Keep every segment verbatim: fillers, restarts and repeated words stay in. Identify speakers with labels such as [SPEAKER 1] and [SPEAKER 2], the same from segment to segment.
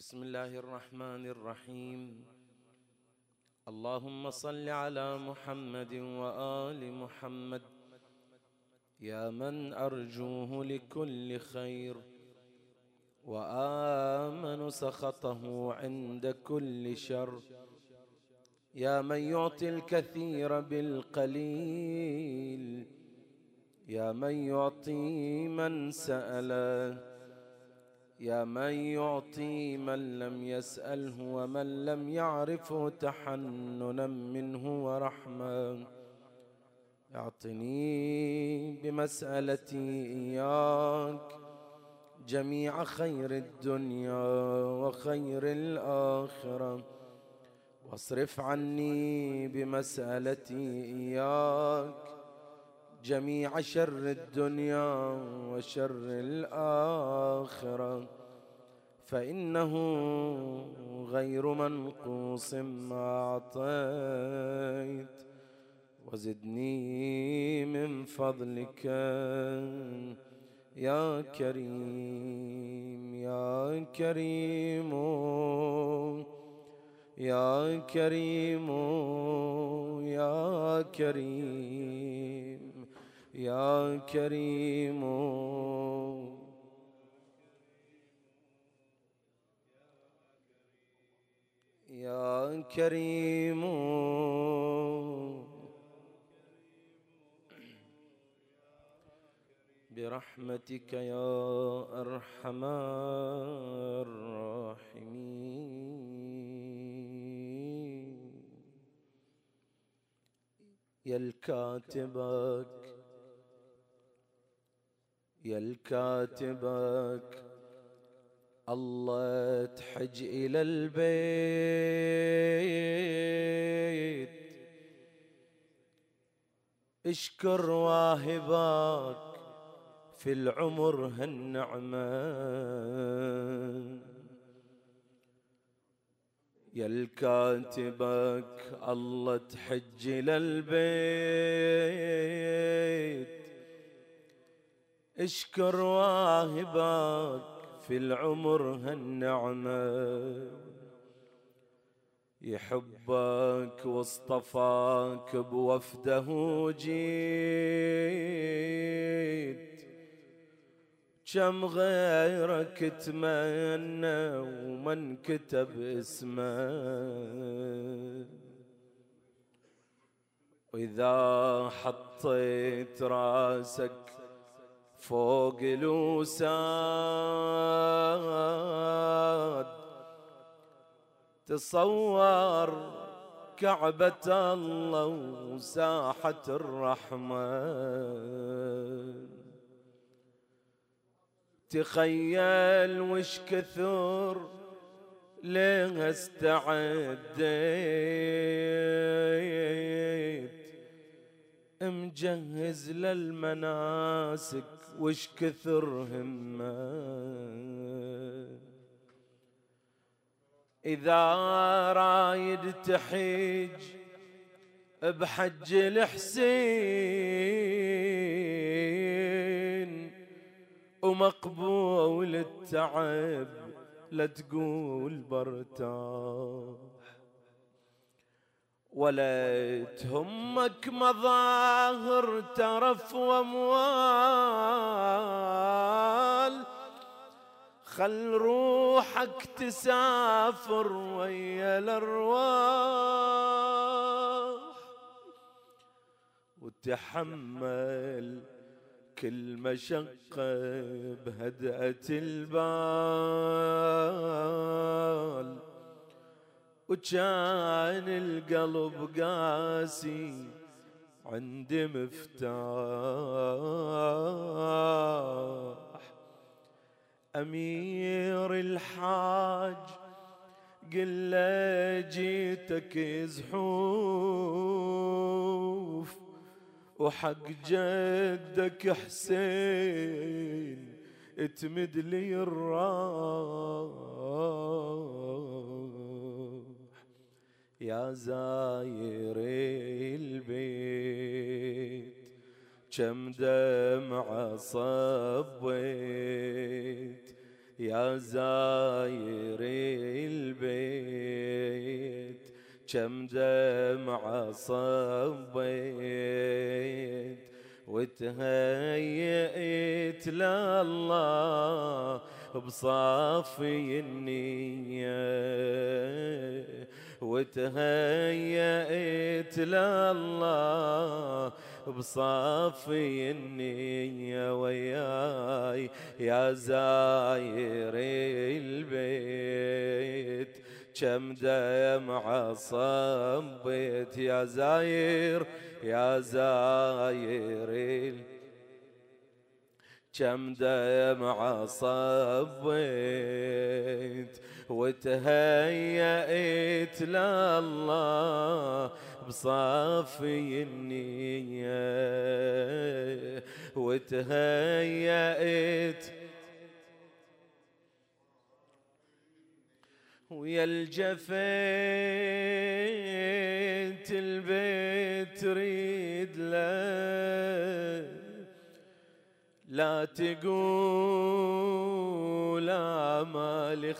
[SPEAKER 1] بسم الله الرحمن الرحيم. اللهم صل على محمد وآل محمد يا من أرجوه لكل خير وآمن سخطه عند كل شر، يا من يعطي الكثير بالقليل، يا من يعطي من سأله، يا من يعطي من لم يسأله ومن لم يعرفه تحننا منه ورحمة. اعطني بمسألتي إياك جميع خير الدنيا وخير الآخرة، واصرف عني بمسألتي إياك جميع شر الدنيا وشر الآخرة، فإنه غير منقوص ما أعطيت، وزدني من فضلك يا كريم يا كريم يا كريم يا كريم يا كريم يا كريم برحمتك يا أرحم الراحمين. يا الكاتبك يا الكاتبك الله تحج إلى البيت، اشكر واهبك في العمر هالنعمة. يا الكاتبك الله تحج إلى البيت، اشكر واهبك في العمر هالنعمة. يحبك واصطفاك بوفده جيت، كم غيرك تمنى ومن كتب اسمه. وإذا حطيت راسك فوق الوساد تصور كعبة الله وساحة الرحمن. تخيل وش كثر ليه استعديت، مجهز للمناسك وش كثر همه. إذا رايد تحج بحج الحسين ومقبول التعب لا تقول برتاح، ولا تهمك مظاهر ترف واموال، خل روحك تسافر ويا الارواح، وتحمل كل مشقة بهدأة البال، وكان القلب قاسي عندي مفتاح. أمير الحاج قل له جيتك زحوف، وحق جدك حسين اتمد لي الراح. يا زاير البيت كم دمعة صبيت، يا زاير كم دمعة صبيت وتهيئت لله بصافي النية، وتهيئت لله بصافي النية وياي يا زاير البيت كم دمعة صبيت يا زاير يا زاير كم دمعة صبيت وتهيأت لله بصافي النية، وتهيأت ويا الجفيت البيت تريد له لا تقول آمالي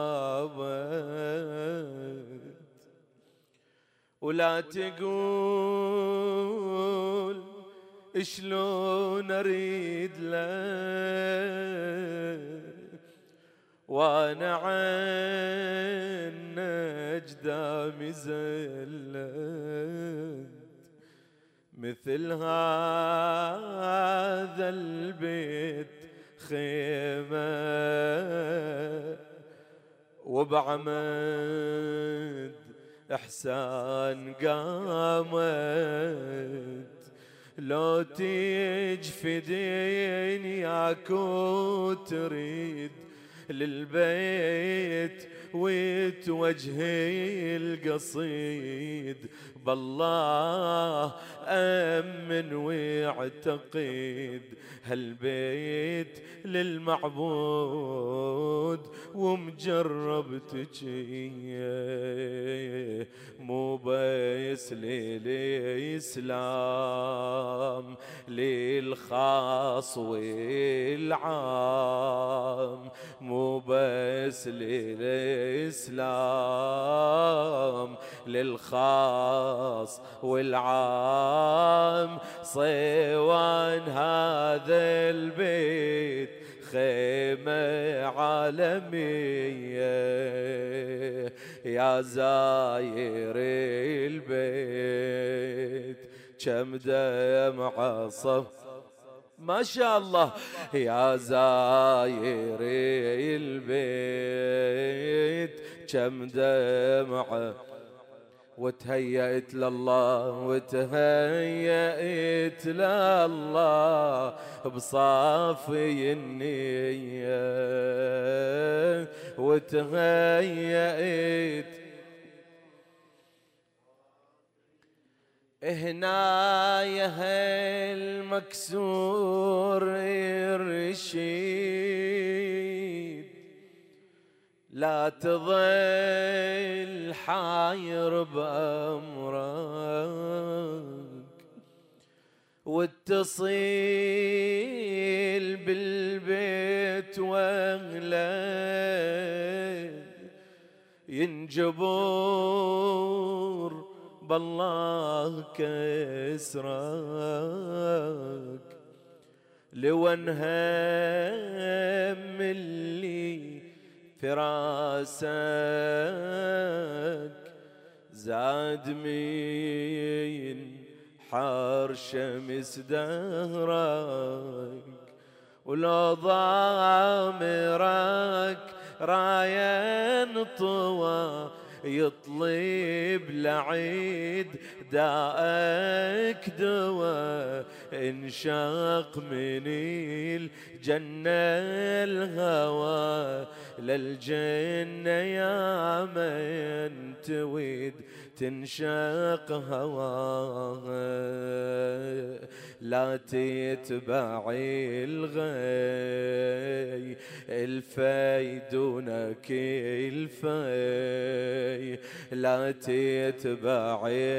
[SPEAKER 1] خابت، ولا تقول شلون اريد له وانا عن اجدامي زلت مثل هذا البيت خيمة وبعمد احسان قامت لو تجفي دنياك وتريد للبيت وتوجهي القصيد بالله أمن واعتقد هالبيت للمعبود ومجرب تجيه مو بس للإسلام للخاص والعام، مو بس للإسلام للخاص والعام، صيوان هذا البيت خيمة عالمية يا زاير البيت كم دمعة صف ما شاء الله يا زاير البيت كم دمعة وتهيأت لله وتهيأت لله بصافي النية، وتهيأت هنا يا هالمكسور الرشيد لا تظل حاير بأمرك واتصل بالبيت واغلى ينجبر بالله كسرك لو انهم اللي فراسك زاد من حار شمس دهرك ولو ضامرك راين طوى يطلب لعيد داءك دوا انشاق من الجنة الهوى للجنة يا من تود تنشاق هواها لا تتبع الغي الفيدونك الفي لا تتبع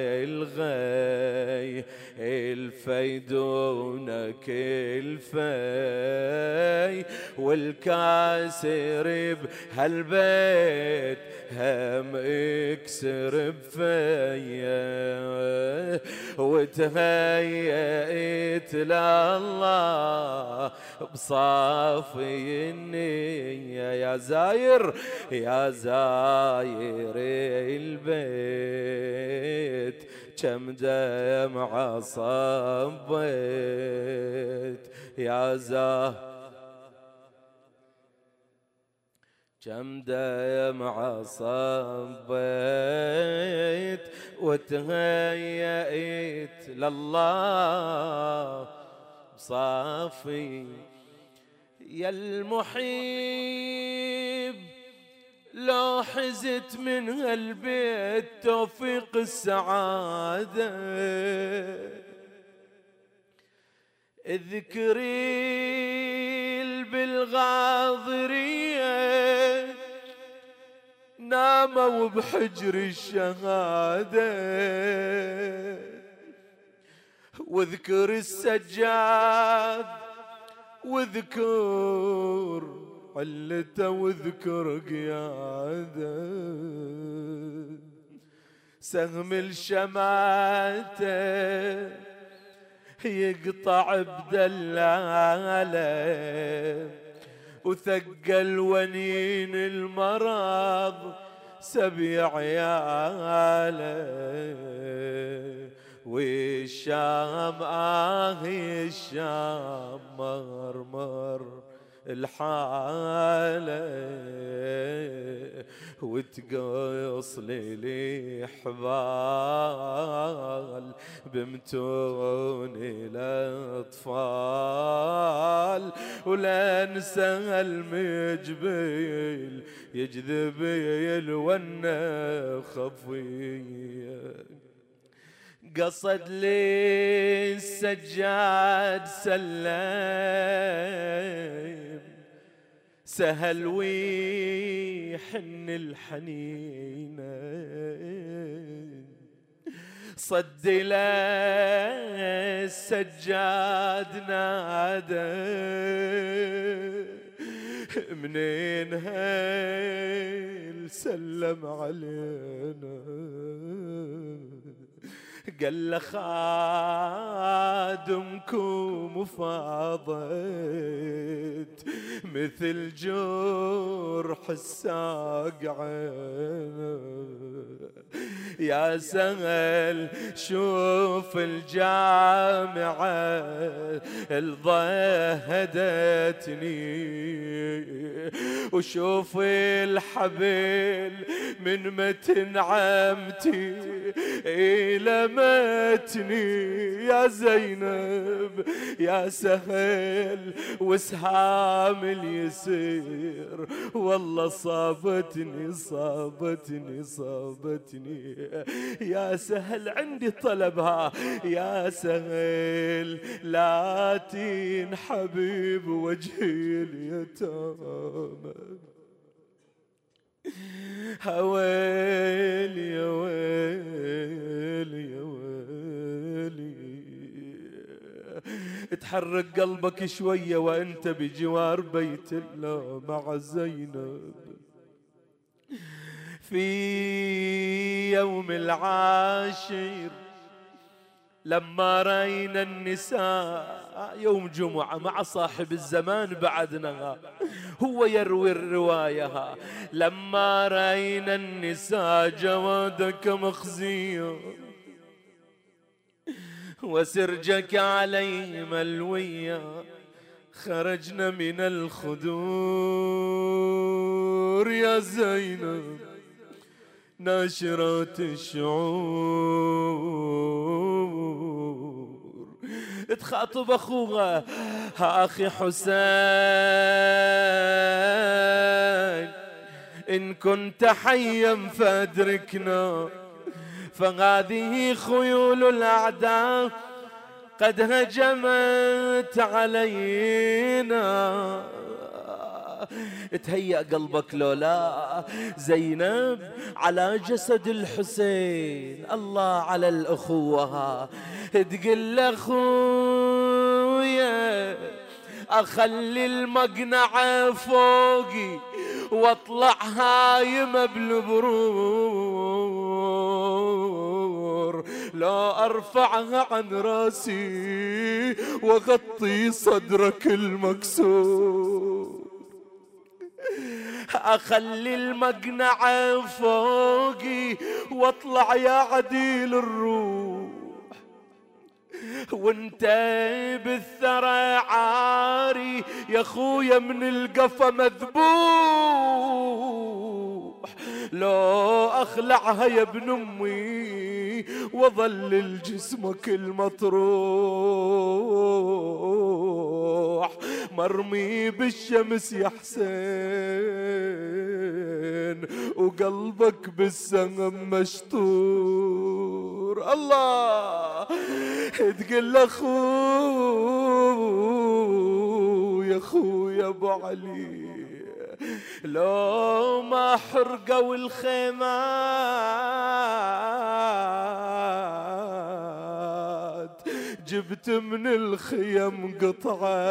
[SPEAKER 1] الغي الفيدونك الفي والكاسر بهالبيت هم يكسر بفيا وتهيأت لله بصافي النية يا زاير يا زاير البيت كم دمعة صبيت يا زاير كم دمعة صبيت وتهيأت لله بصافي يا المحيب لو حزت من هالبيت توفيق السعادة اذكري بالغاضرية ناموا بحجر الشهادة واذكر السجاد واذكر علته واذكر قياده سهم الشماتة يقطع بدلاله وثقل ونين المرض سبع عياله والشام آهي الشام مرمر الحالة وتقص لي حبال بمتون الأطفال ولا انسى المجبيل يجذب الونة خفية قصد لي السجاد سلم سهل ويحن الحنينة صد له السجاد نادى منين هيل سلم علينا قال له خادمكم فاضت مثل جرح الساقعة يا سهل شوف الجامعة الضهدتني وشوف الحبل من متن عمتي لمتني يا زينب يا سهل وسهام اليسير والله صابتني صابتني صابتني يا سهل عندي طلبها يا سهل لا تين حبيب وجهي اليتامى هويل يا ويل يا ويلي تحرك قلبك شوية وانت بجوار بيت الله مع زينب في يوم العاشر لما رأينا النساء يوم جمعة مع صاحب الزمان بعدنا هو يروي الرواية لما رأينا النساء جوادك مخزية وسرجك عليه ملوية خرجنا من الخدور يا زينب ناشرات الشعور تخاطب اخوها ها اخي حسين ان كنت حيا فادركنا فهذه خيول الاعداء قد هجمت علينا تهيأ قلبك لولا زينب على جسد الحسين الله على الأخوة تقل أخويا اخلي المقنعة فوقي واطلع هايمة بالبرور، لو ارفعها عن راسي واغطي صدرك المكسور. اخلي المقنعة فوقي واطلع يا عديل الروح، وانت بالثرى عاري يا خويا من القفا مذبوح، لو اخلعها يا ابن امي واظلل جسمك المطروح مرمي بالشمس يا حسين وقلبك بالسهم مشطور. الله تقول اخويا اخويا ابو علي لو ما حرقوا الخيمات جبت من الخيم قطعة،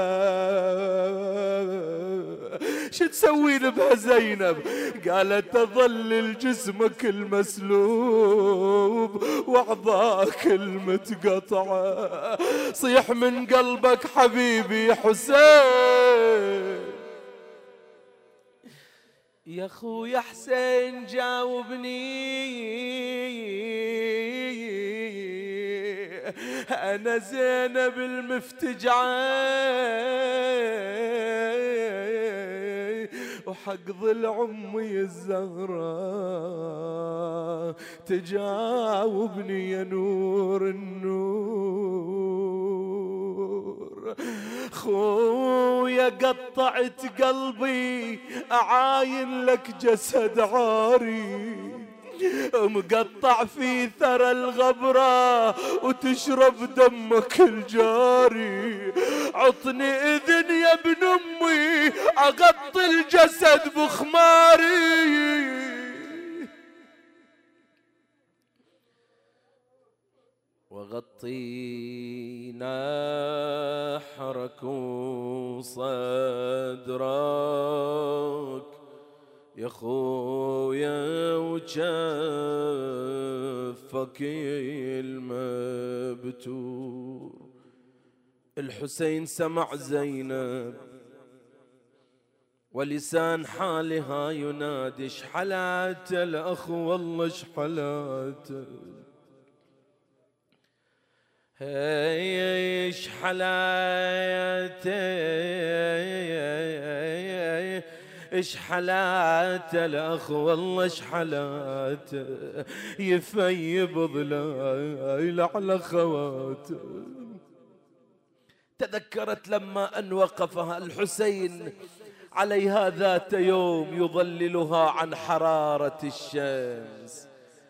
[SPEAKER 1] شو تسوي بها زينب؟ قالت تظلل جسمك المسلوب واعضاك المتقطعة، صيح من قلبك حبيبي حسين. يا خويا حسين جاوبني أنا زينب المفتجعة وحق ضلع أمي الزهراء تجاوبني يا نور النور. خويا قطعت قلبي أعاين لك جسد عاري مقطع في ثرى الغبرة وتشرب دمك الجاري، عطني إذن يا ابن أمي أغطي الجسد بخماري. وغطي نحرك وصدرك يا خويا وجفك المبتور. الحسين سمع زينب ولسان حالها ينادي شحلات الأخ والله شحلات هي شحلات اشحلات الأخ والله اشحلات يفيب ظلال على خوات. تذكرت لما أن وقفها الحسين عليها ذات يوم يظللها عن حرارة الشمس،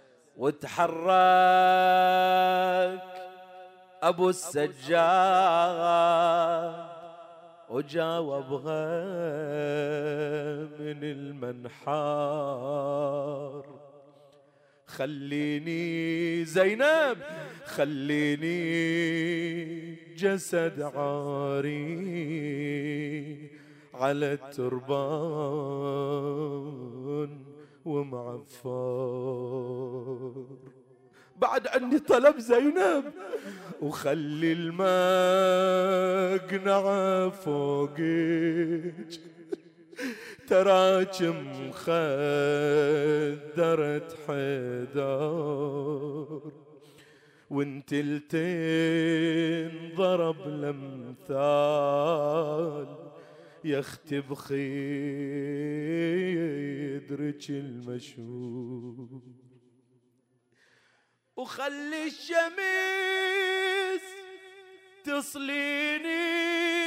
[SPEAKER 1] وتحرك أبو السجاد وجاوبها من المنحار خليني زينب خليني جسد عاري على التربان ومعفار. بعد عني طلب زينب وخلي المقنعة فوقك تراجم خدرت حيدار وانت التين ضرب الامثال يختي بخيدرك المشهور. وخلي الشمس تصليني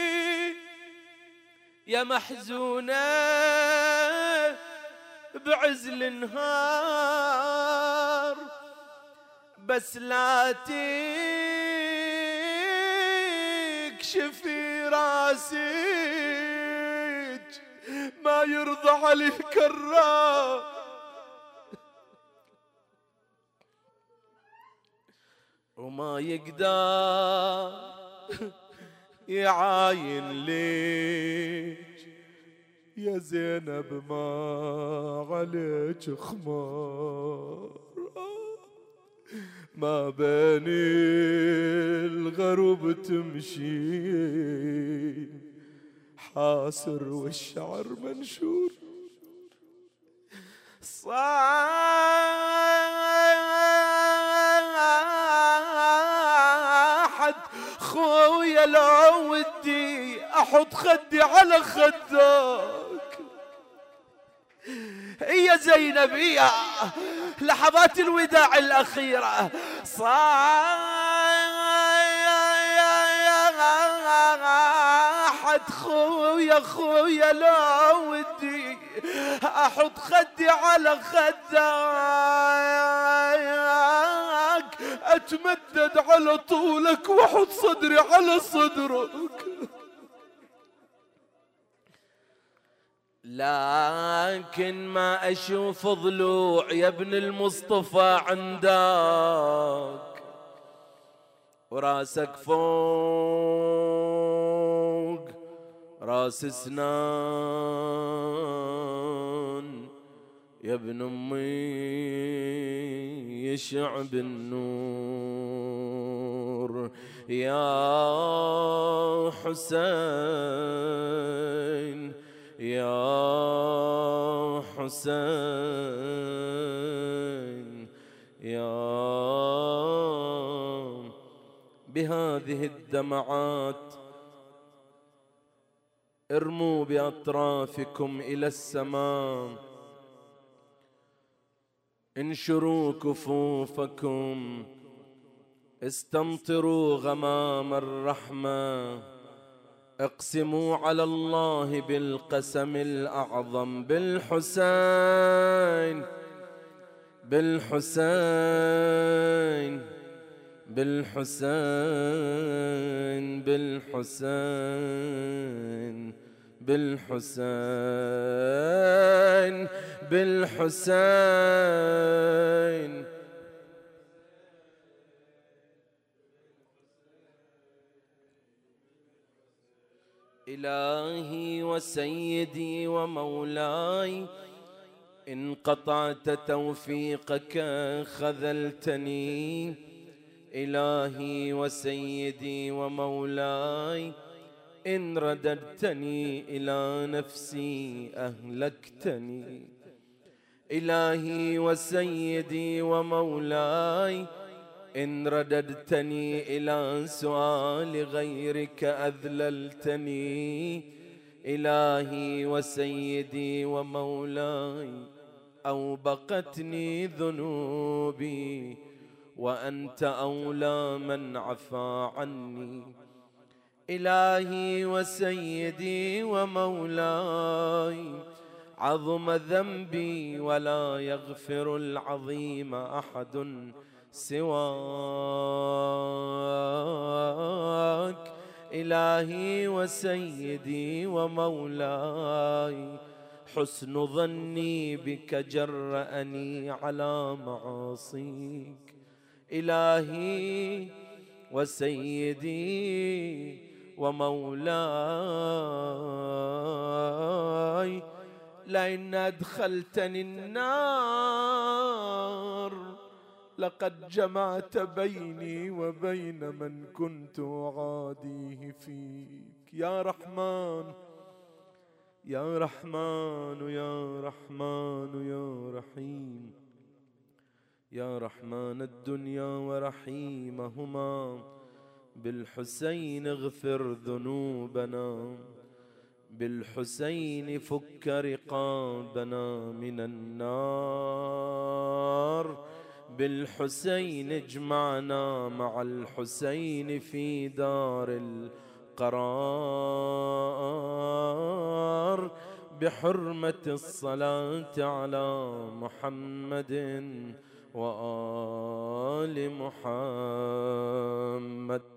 [SPEAKER 1] يا محزونة بعز النهار، بس لا تكشفي راسك ما يرضى علي الكرار. وما يقدر يعاين ليك يا زينب ما عليك خمار، ما بين الغرب تمشي حاسر والشعر منشور. صاحت خويا لو ودي احط خدي على خدك يا زينب يا لحظات الوداع الأخيرة. صاحت خويا خويا لا ودي أحط خدي على خدك، أتمدد على طولك وأحط صدري على صدرك، لكن ما أشوف ضلوع يا ابن المصطفى عندك، وراسك فوق راس سنان يا ابن أمي يشع بالنور. يا حسين يا حسين يا بهذه الدمعات ارموا بأطرافكم إلى السماء، انشروا كفوفكم، استمطروا غمام الرحمة، اقسموا على الله بالقسم الأعظم بالحسين بالحسين بالحسين بالحسين بالحسين بالحسين. إلهي وسيدي ومولاي إن قطعت توفيقك خذلتني، إلهي وسيدي ومولاي إن رددتني إلى نفسي أهلكتني، إلهي وسيدي ومولاي إن رددتني إلى سؤال غيرك أذللتني، إلهي وسيدي ومولاي أوبقتني ذنوبي وأنت أولى من عفا عني، إلهي وسيدي ومولاي عظم ذنبي ولا يغفر العظيم أحد سواك، إلهي وسيدي ومولاي حسن ظني بك جرأني على معاصيك، إلهي وسيدي ومولاي لئن أدخلتني النار لقد جمعت بيني وبين من كنت أعاديه فيك. يا رحمن يا رحمن يا رحمن يا رحيم، يا رحمن الدنيا ورحيمهما، بالحسين اغفر ذنوبنا، بالحسين فك رقابنا من النار، بالحسين اجمعنا مع الحسين في دار القرار، بحرمة الصلاة على محمد وآل محمد.